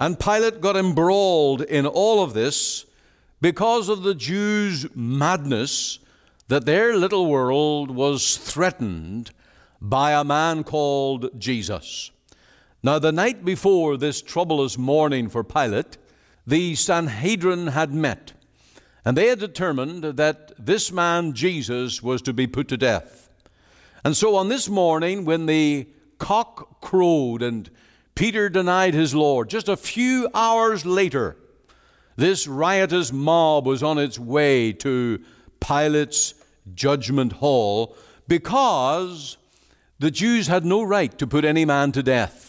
And Pilate got embroiled in all of this because of the Jews' madness that their little world was threatened by a man called Jesus. Now, the night before this troublous morning for Pilate, the Sanhedrin had met, and they had determined that this man, Jesus, was to be put to death. And so on this morning, when the cock crowed and Peter denied his Lord, just a few hours later, this riotous mob was on its way to Pilate's judgment hall because the Jews had no right to put any man to death.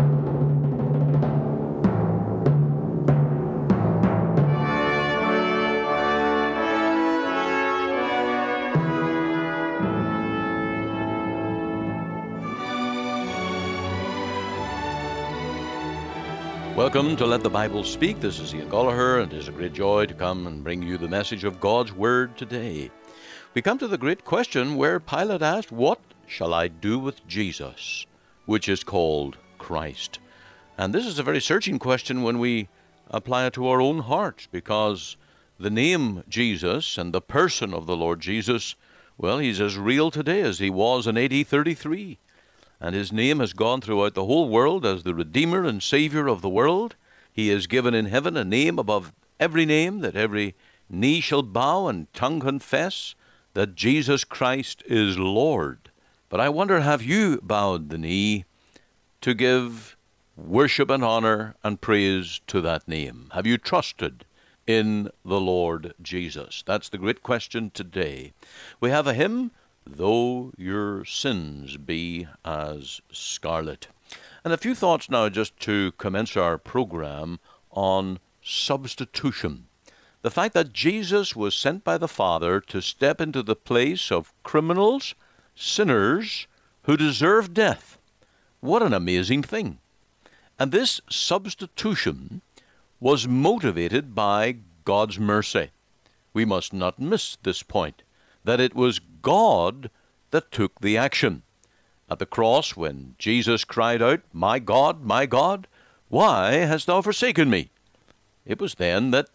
Welcome to Let the Bible Speak. This is Ian Gallagher, and it is a great joy to come and bring you the message of God's Word today. We come to the great question where Pilate asked, "What shall I do with Jesus?" which is called Christ. And this is a very searching question when we apply it to our own hearts, because the name Jesus and the person of the Lord Jesus, well, he's as real today as he was in AD 33. And his name has gone throughout the whole world as the Redeemer and Savior of the world. He is given in heaven a name above every name, that every knee shall bow and tongue confess that Jesus Christ is Lord. But I wonder, have you bowed the knee to give worship and honor and praise to that name? Have you trusted in the Lord Jesus? That's the great question today. We have a hymn, "Though Your Sins Be as Scarlet." And a few thoughts now just to commence our program on substitution. The fact that Jesus was sent by the Father to step into the place of criminals, sinners, who deserve death. What an amazing thing. And this substitution was motivated by God's mercy. We must not miss this point, that it was God that took the action. At the cross, when Jesus cried out, my God, why hast thou forsaken me?" It was then that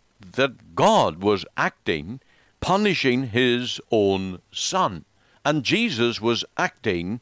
God was acting, punishing his own Son. And Jesus was acting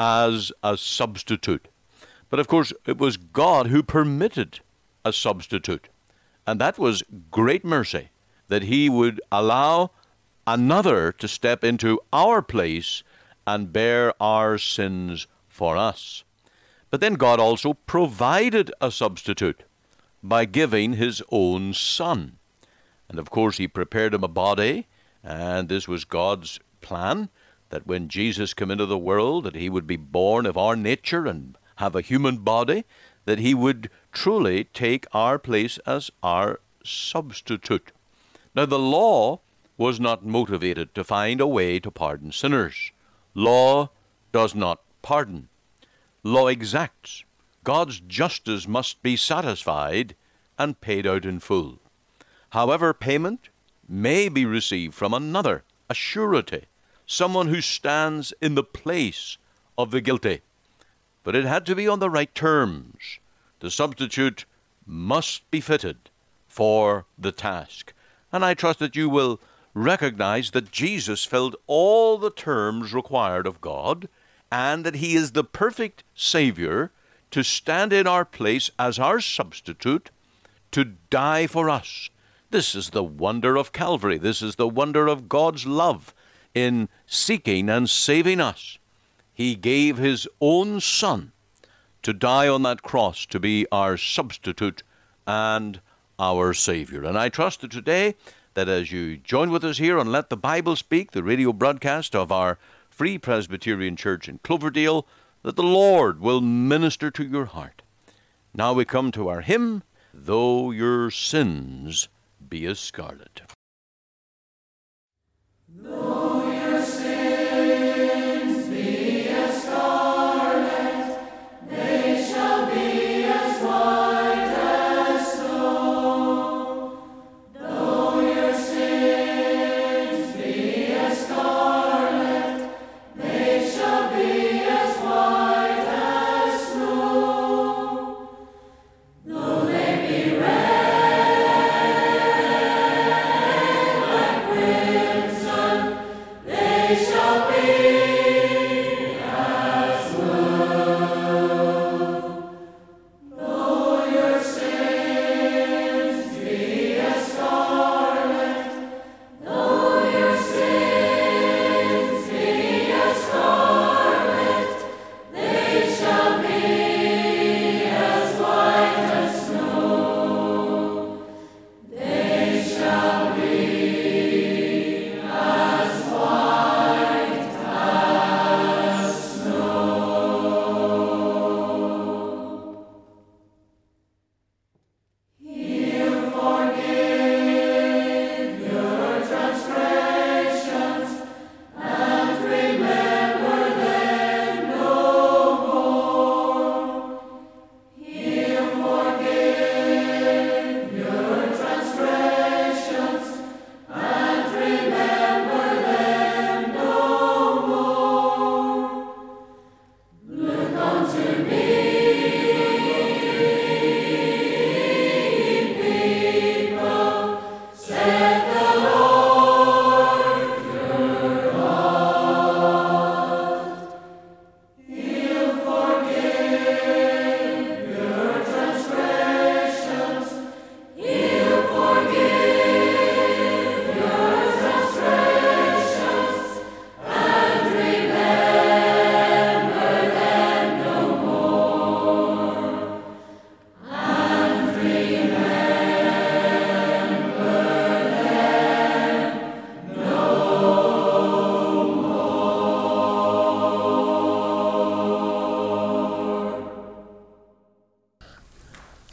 as a substitute. But of course, it was God who permitted a substitute. And that was great mercy, that he would allow another to step into our place and bear our sins for us. But then God also provided a substitute by giving his own Son. And of course he prepared him a body, and this was God's plan, that when Jesus came into the world, that he would be born of our nature and have a human body, that he would truly take our place as our substitute. Now the law was not motivated to find a way to pardon sinners. Law does not pardon. Law exacts. God's justice must be satisfied and paid out in full. However, payment may be received from another, a surety, someone who stands in the place of the guilty. But it had to be on the right terms. The substitute must be fitted for the task. And I trust that you will recognize that Jesus filled all the terms required of God, and that he is the perfect Savior to stand in our place as our substitute, to die for us. This is the wonder of Calvary. This is the wonder of God's love in seeking and saving us. He gave his own Son to die on that cross, to be our substitute and our Savior. And I trust that today, that as you join with us here on Let the Bible Speak, the radio broadcast of our Free Presbyterian Church in Cloverdale, that the Lord will minister to your heart. Now we come to our hymn, "Though Your Sins Be as Scarlet." Though your sins be as scarlet, they shall be as white as snow. Though your sins be as scarlet, they shall be as white as snow. Though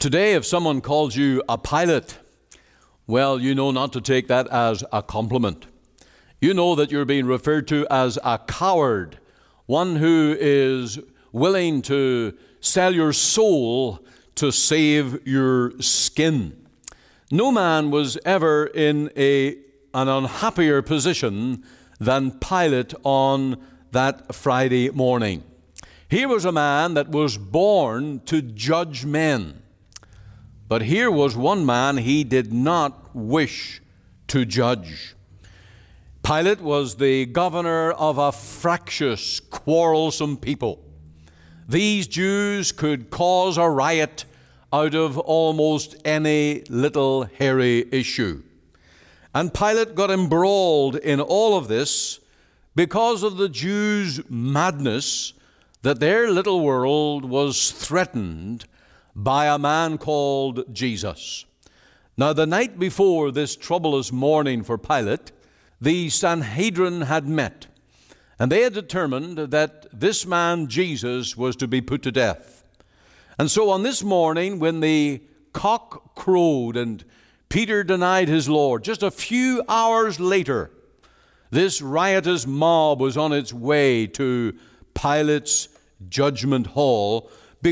Today, if someone calls you a pilot, well, you know not to take that as a compliment. You know that you're being referred to as a coward, one who is willing to sell your soul to save your skin. No man was ever in an unhappier position than Pilate on that Friday morning. Here was a man that was born to judge men. But here was one man he did not wish to judge. Pilate was the governor of a fractious, quarrelsome people. These Jews could cause a riot out of almost any little hairy issue. And Pilate got embroiled in all of this because of the Jews' madness that their little world was threatened by a man called Jesus. Now, the night before this troublous morning for Pilate, the Sanhedrin had met, and they had determined that this man Jesus was to be put to death. And so on this morning, when the cock crowed and Peter denied his Lord, just a few hours later, this riotous mob was on its way to Pilate's judgment hall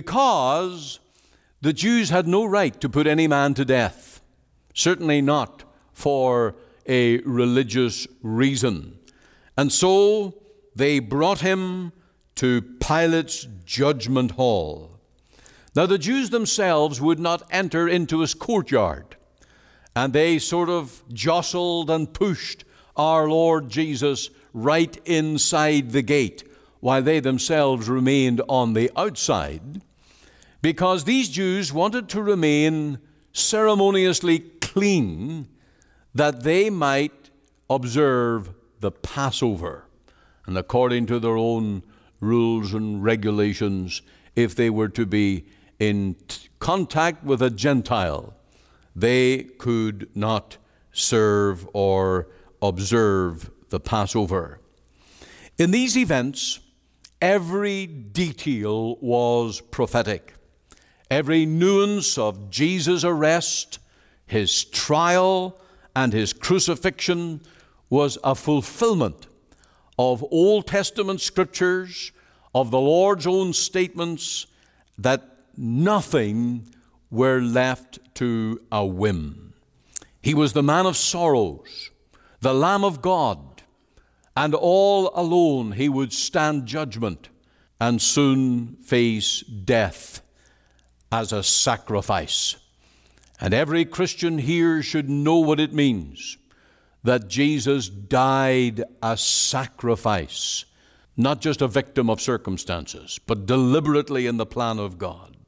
because the Jews had no right to put any man to death, certainly not for a religious reason. And so they brought him to Pilate's judgment hall. Now, the Jews themselves would not enter into his courtyard, and they sort of jostled and pushed our Lord Jesus right inside the gate, while they themselves remained on the outside, because these Jews wanted to remain ceremoniously clean that they might observe the Passover. And according to their own rules and regulations, if they were to be in contact with a Gentile, they could not serve or observe the Passover. In these events, every detail was prophetic. Every nuance of Jesus' arrest, his trial, and his crucifixion was a fulfillment of Old Testament scriptures, of the Lord's own statements, that nothing were left to a whim. He was the man of sorrows, the Lamb of God, and all alone he would stand judgment and soon face death as a sacrifice. And every Christian here should know what it means that Jesus died a sacrifice, not just a victim of circumstances, but deliberately in the plan of God.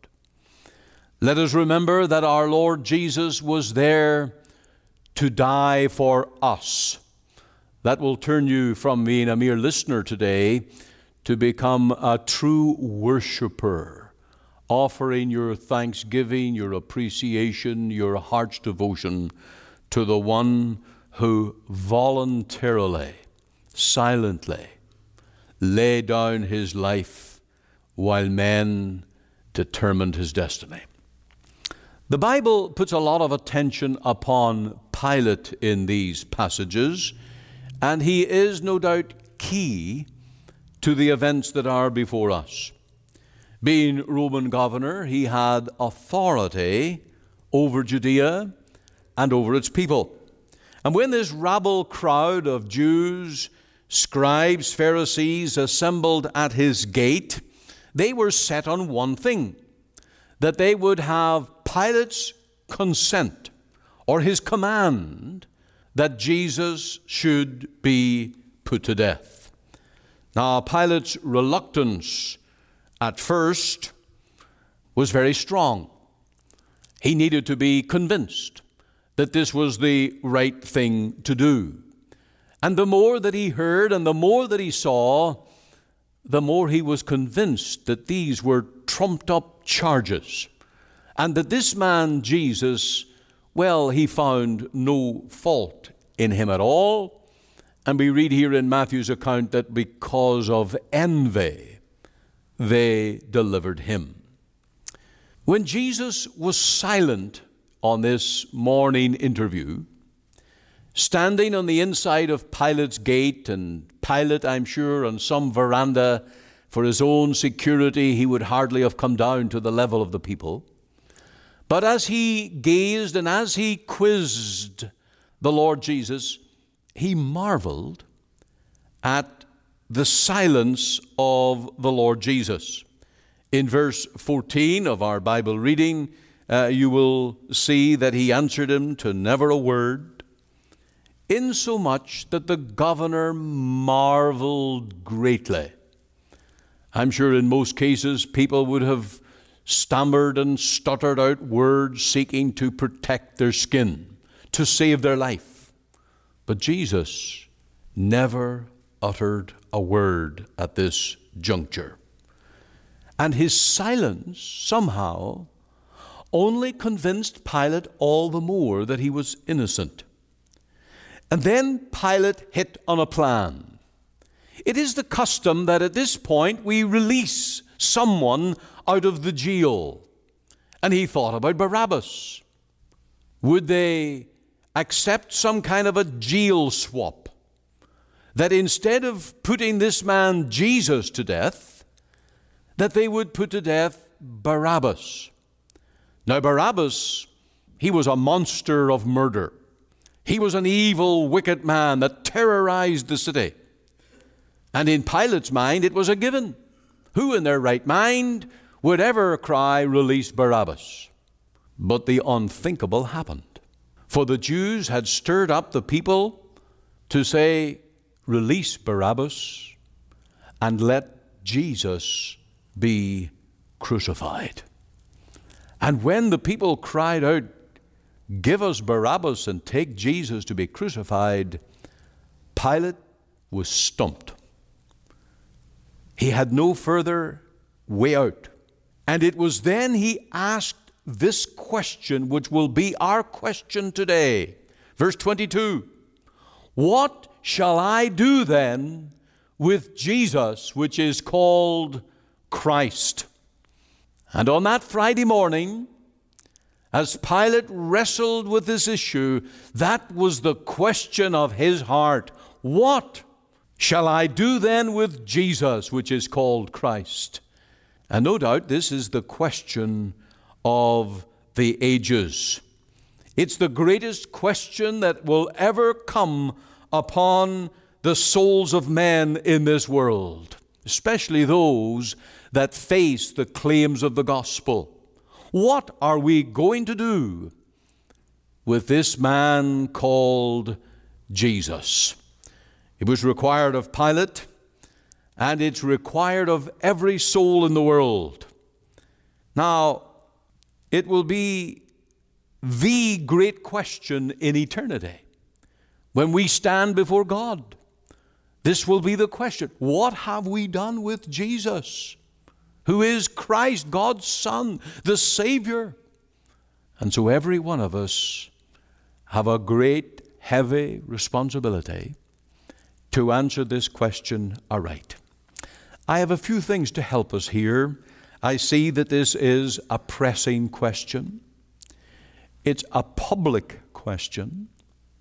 Let us remember that our Lord Jesus was there to die for us. That will turn you from being a mere listener today to become a true worshiper, offering your thanksgiving, your appreciation, your heart's devotion to the one who voluntarily, silently laid down his life while men determined his destiny. The Bible puts a lot of attention upon Pilate in these passages, and he is no doubt key to the events that are before us. Being Roman governor, he had authority over Judea and over its people. And when this rabble crowd of Jews, scribes, Pharisees assembled at his gate, they were set on one thing, that they would have Pilate's consent or his command that Jesus should be put to death. Now, Pilate's reluctance at first was very strong. He needed to be convinced that this was the right thing to do. And the more that he heard and the more that he saw, the more he was convinced that these were trumped up charges, and that this man Jesus, well, he found no fault in him at all. And we read here in Matthew's account that because of envy, they delivered him. When Jesus was silent on this morning interview, standing on the inside of Pilate's gate, and Pilate, I'm sure, on some veranda for his own security, he would hardly have come down to the level of the people. But as he gazed and as he quizzed the Lord Jesus, he marveled at the silence of the Lord Jesus. In verse 14 of our Bible reading, you will see that he answered him to never a word, insomuch that the governor marveled greatly. I'm sure in most cases people would have stammered and stuttered out words seeking to protect their skin, to save their life. But Jesus never uttered a word at this juncture. And his silence somehow only convinced Pilate all the more that he was innocent. And then Pilate hit on a plan. It is the custom that at this point we release someone out of the jail. And he thought about Barabbas. Would they accept some kind of a jail swap? That instead of putting this man Jesus to death, that they would put to death Barabbas. Now Barabbas, he was a monster of murder. He was an evil, wicked man that terrorized the city. And in Pilate's mind, it was a given. Who in their right mind would ever cry, release Barabbas? But the unthinkable happened. For the Jews had stirred up the people to say, release Barabbas and let Jesus be crucified. And when the people cried out, give us Barabbas and take Jesus to be crucified, Pilate was stumped. He had no further way out. And it was then he asked this question, which will be our question today. Verse 22, what shall I do then with Jesus, which is called Christ? And on that Friday morning, as Pilate wrestled with this issue, that was the question of his heart. What shall I do then with Jesus, which is called Christ? And no doubt this is the question of the ages. It's the greatest question that will ever come upon the souls of men in this world, especially those that face the claims of the gospel. What are we going to do with this man called Jesus? It was required of Pilate, and it's required of every soul in the world. Now, it will be the great question in eternity. When we stand before God, this will be the question. What have we done with Jesus, who is Christ, God's Son, the Savior? And so every one of us have a great, heavy responsibility to answer this question aright. I have a few things to help us here. I see that this is a pressing question. It's a public question.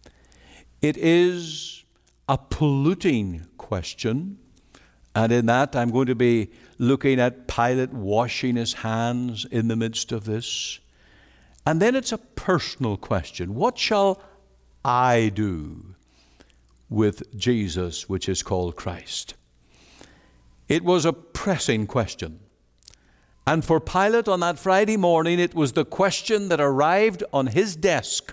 It is a polluting question. And in that, I'm going to be looking at Pilate washing his hands in the midst of this. And then it's a personal question. What shall I do with Jesus, which is called Christ? It was a pressing question. And for Pilate on that Friday morning, it was the question that arrived on his desk.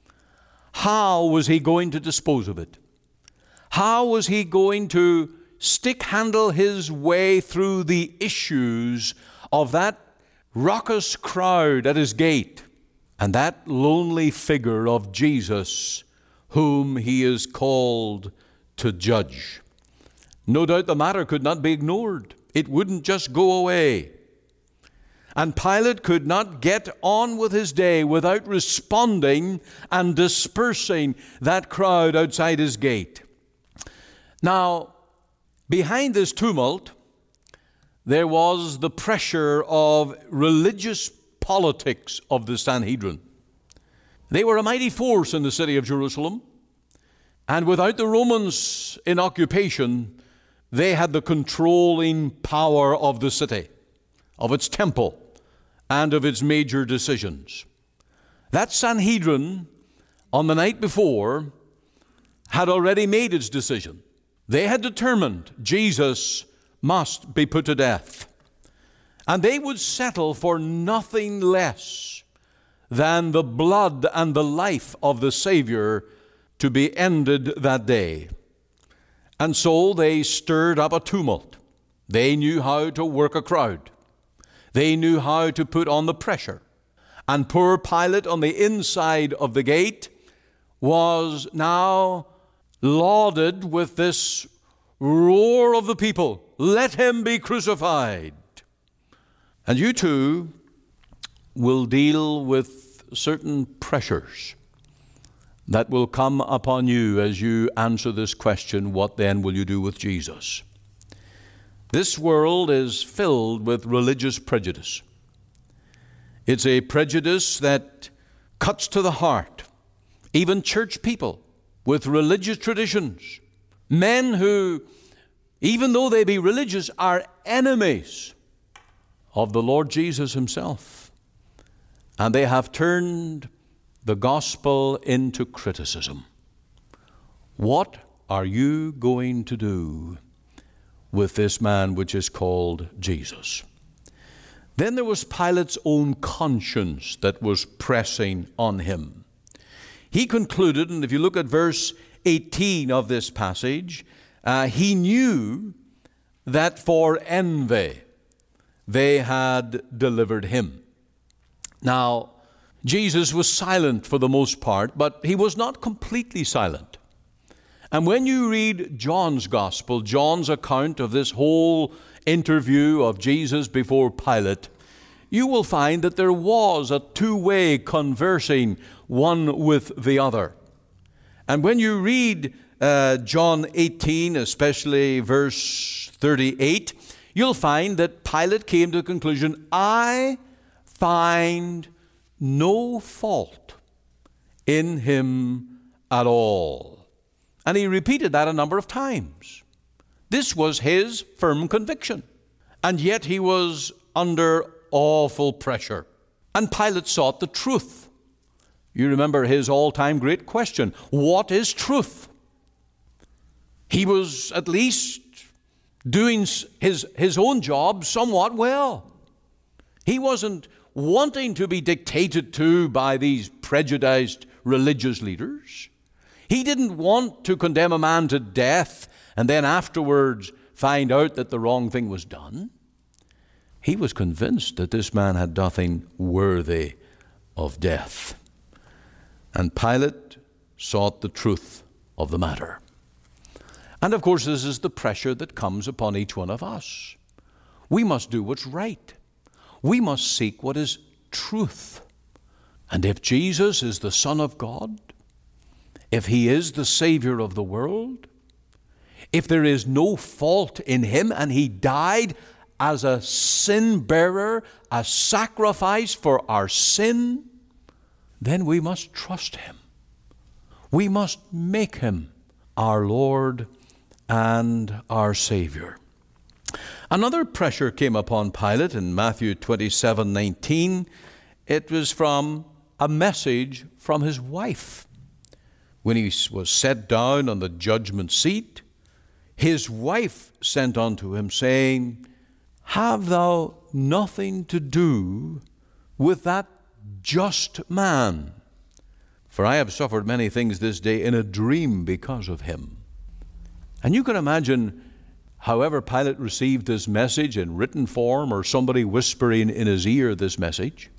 How was he going to dispose of it? How was he going to stick-handle his way through the issues of that raucous crowd at his gate and that lonely figure of Jesus whom he is called to judge? No doubt the matter could not be ignored. It wouldn't just go away. And Pilate could not get on with his day without responding and dispersing that crowd outside his gate. Now, behind this tumult, there was the pressure of religious politics of the Sanhedrin. They were a mighty force in the city of Jerusalem, and without the Romans in occupation, they had the controlling power of the city, of its temple, and of its major decisions. That Sanhedrin, on the night before, had already made its decision. They had determined Jesus must be put to death. And they would settle for nothing less than the blood and the life of the Savior to be ended that day. And so they stirred up a tumult. They knew how to work a crowd. They knew how to put on the pressure. And poor Pilate on the inside of the gate was now lauded with this roar of the people, "Let him be crucified." And you too will deal with certain pressures that will come upon you as you answer this question, what then will you do with Jesus? This world is filled with religious prejudice. It's a prejudice that cuts to the heart. Even church people with religious traditions, men who, even though they be religious, are enemies of the Lord Jesus himself. And they have turned the gospel into criticism. What are you going to do with this man which is called Jesus? Then there was Pilate's own conscience that was pressing on him. He concluded, and if you look at verse 18 of this passage, he knew that for envy they had delivered him. Now, Jesus was silent for the most part, but he was not completely silent. And when you read John's gospel, John's account of this whole interview of Jesus before Pilate, you will find that there was a two-way conversing one with the other. And when you read John 18, especially verse 38, you'll find that Pilate came to the conclusion, "I find no fault in him at all." And he repeated that a number of times. This was his firm conviction. And yet he was under awful pressure. And Pilate sought the truth. You remember his all-time great question, what is truth? He was at least doing his own job somewhat well. He wasn't wanting to be dictated to by these prejudiced religious leaders. He didn't want to condemn a man to death and then afterwards find out that the wrong thing was done. He was convinced that this man had nothing worthy of death. And Pilate sought the truth of the matter. And of course, this is the pressure that comes upon each one of us. We must do what's right. We must seek what is truth. And if Jesus is the Son of God, if he is the Savior of the world, if there is no fault in him and he died as a sin bearer, a sacrifice for our sin, then we must trust him. We must make him our Lord and our Savior. Another pressure came upon Pilate in Matthew 27:19. It was from a message from his wife. When he was set down on the judgment seat, his wife sent unto him, saying, "Have thou nothing to do with that just man? For I have suffered many things this day in a dream because of him." And you can imagine, however Pilate received this message in written form or somebody whispering in his ear this message,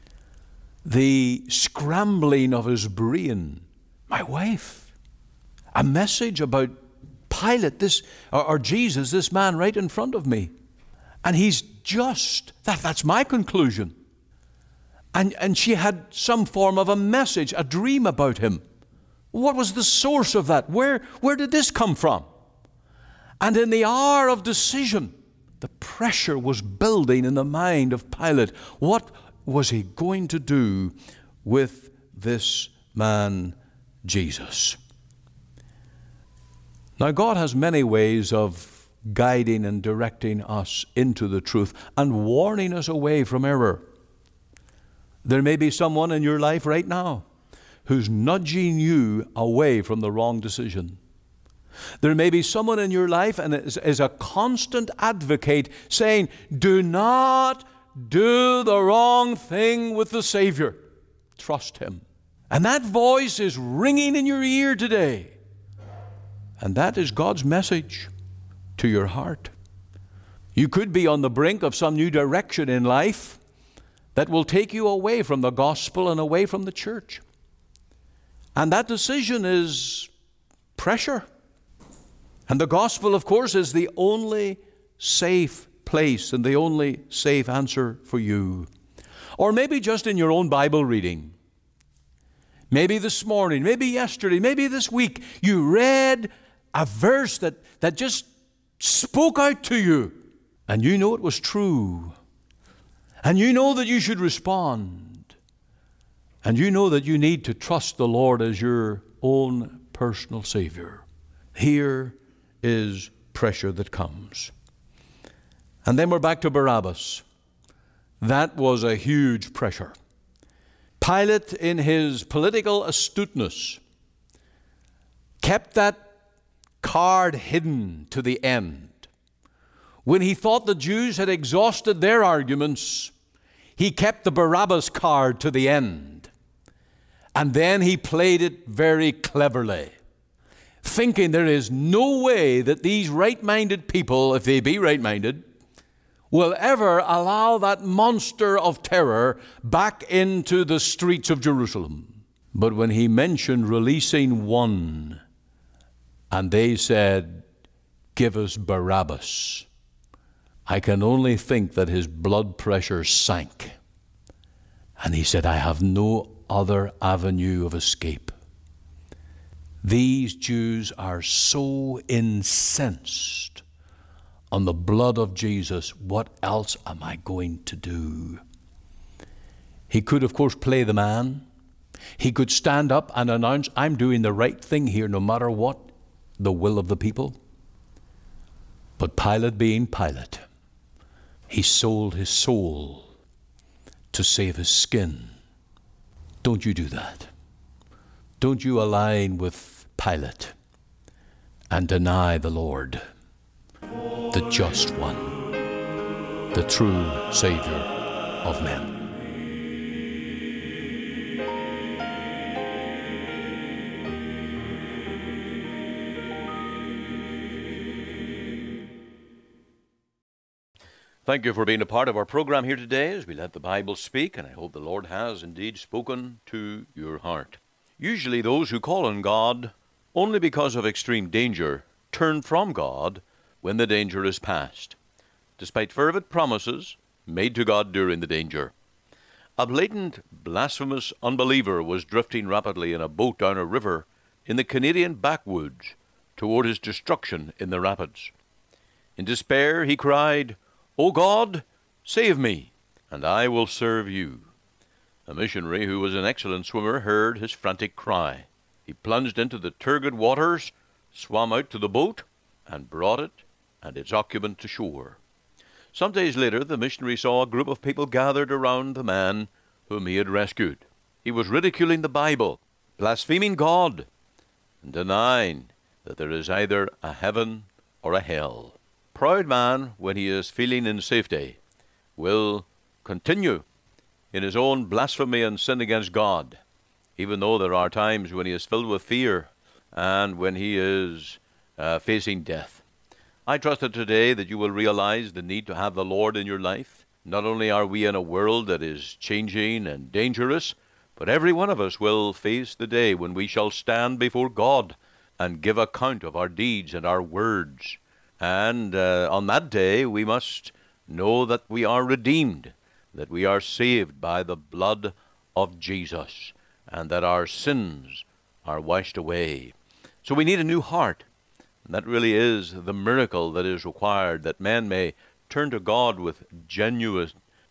the scrambling of his brain. My wife, a message about Pilate, this or Jesus, this man right in front of me. And he's just, that's my conclusion. And she had some form of a message, a dream about him. What was the source of that? Where did this come from? And in the hour of decision, the pressure was building in the mind of Pilate. What was he going to do with this man, Jesus? Now, God has many ways of guiding and directing us into the truth and warning us away from error. There may be someone in your life right now who's nudging you away from the wrong decision. There may be someone in your life and is a constant advocate saying, do not do the wrong thing with the Savior. Trust Him. And that voice is ringing in your ear today. And that is God's message to your heart. You could be on the brink of some new direction in life that will take you away from the gospel and away from the church. And that decision is pressure. And the gospel, of course, is the only safe place and the only safe answer for you. Or maybe just in your own Bible reading. Maybe this morning, maybe yesterday, maybe this week, you read a verse that just spoke out to you. And you know it was true. And you know that you should respond. And you know that you need to trust the Lord as your own personal Savior. Here is pressure that comes. And then we're back to Barabbas. That was a huge pressure. Pilate, in his political astuteness, kept that card hidden to the end. When he thought the Jews had exhausted their arguments, he kept the Barabbas card to the end. And then he played it very cleverly, thinking there is no way that these right-minded people, if they be right-minded, will ever allow that monster of terror back into the streets of Jerusalem. But when he mentioned releasing one, and they said, give us Barabbas, I can only think that his blood pressure sank. And he said, I have no other avenue of escape. These Jews are so incensed on the blood of Jesus. What else am I going to do? He could, of course, play the man. He could stand up and announce, I'm doing the right thing here no matter what the will of the people. But Pilate being Pilate, he sold his soul to save his skin. Don't you do that. Don't you align with Pilate and deny the Lord, the just one, the true Savior of men. Thank you for being a part of our program here today as we let the Bible speak, and I hope the Lord has indeed spoken to your heart. Usually those who call on God only because of extreme danger turn from God when the danger is past, despite fervent promises made to God during the danger. A blatant, blasphemous unbeliever was drifting rapidly in a boat down a river in the Canadian backwoods toward his destruction in the rapids. In despair, he cried, "O God, save me, and I will serve you." A missionary who was an excellent swimmer heard his frantic cry. He plunged into the turgid waters, swam out to the boat, and brought it and its occupant to shore. Some days later, the missionary saw a group of people gathered around the man whom he had rescued. He was ridiculing the Bible, blaspheming God, and denying that there is either a heaven or a hell. Proud man, when he is feeling in safety, will continue in his own blasphemy and sin against God, even though there are times when he is filled with fear and when he is facing death. I trust that today that you will realize the need to have the Lord in your life. Not only are we in a world that is changing and dangerous, but every one of us will face the day when we shall stand before God and give account of our deeds and our words. And on that day, we must know that we are redeemed, that we are saved by the blood of Jesus, and that our sins are washed away. So we need a new heart. And that really is the miracle that is required, that man may turn to God with genuine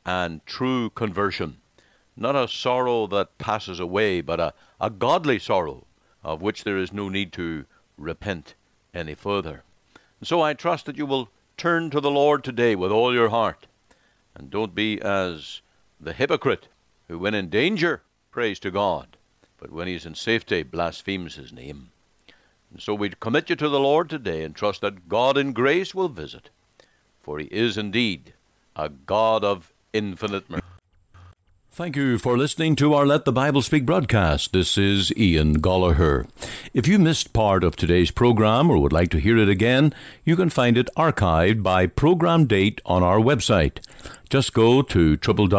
and true conversion. Not a sorrow that passes away, but a godly sorrow of which there is no need to repent any further. And so I trust that you will turn to the Lord today with all your heart, and don't be as the hypocrite who, when in danger, prays to God, but when he is in safety, blasphemes his name. And so we commit you to the Lord today and trust that God in grace will visit, for he is indeed a God of infinite mercy. Thank you for listening to our Let the Bible Speak broadcast. This is Ian Gollaher. If you missed part of today's program or would like to hear it again, you can find it archived by program date on our website. Just go to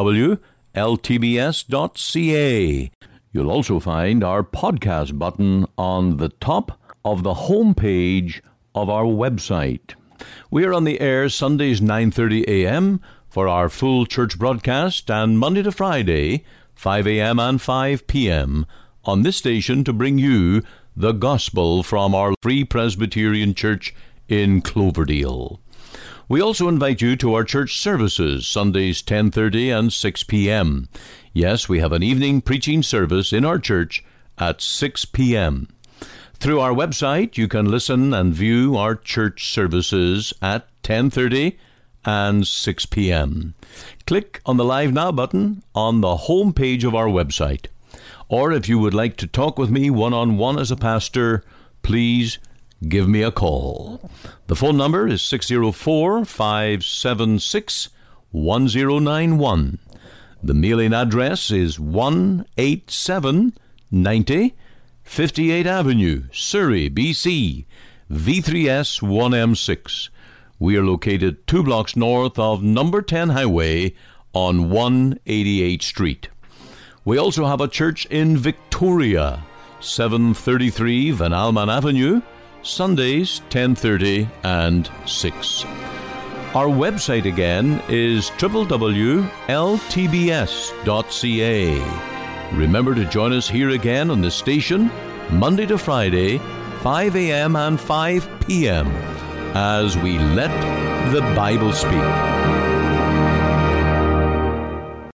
www.ltbs.ca. You'll also find our podcast button on the top of the home page of our website. We are on the air Sundays 9:30 a.m., for our full church broadcast, and Monday to Friday, 5 a.m. and 5 p.m. on this station to bring you the gospel from our Free Presbyterian Church in Cloverdale. We also invite you to our church services, Sundays 10:30 and 6 p.m. Yes, we have an evening preaching service in our church at 6 p.m. Through our website, you can listen and view our church services at 10:30 and 6 p.m. Click on the Live Now button on the home page of our website. Or if you would like to talk with me one-on-one as a pastor, please give me a call. The phone number is 604-576-1091. The mailing address is 18790 58th Avenue, Surrey, BC, V3S 1M6. We are located 2 blocks north of number 10 Highway on 188th Street. We also have a church in Victoria, 733 Van Alman Avenue, Sundays 10:30 and 6. Our website again is www.ltbs.ca. Remember to join us here again on the station, Monday to Friday, 5 a.m. and 5 p.m., as we let the Bible speak.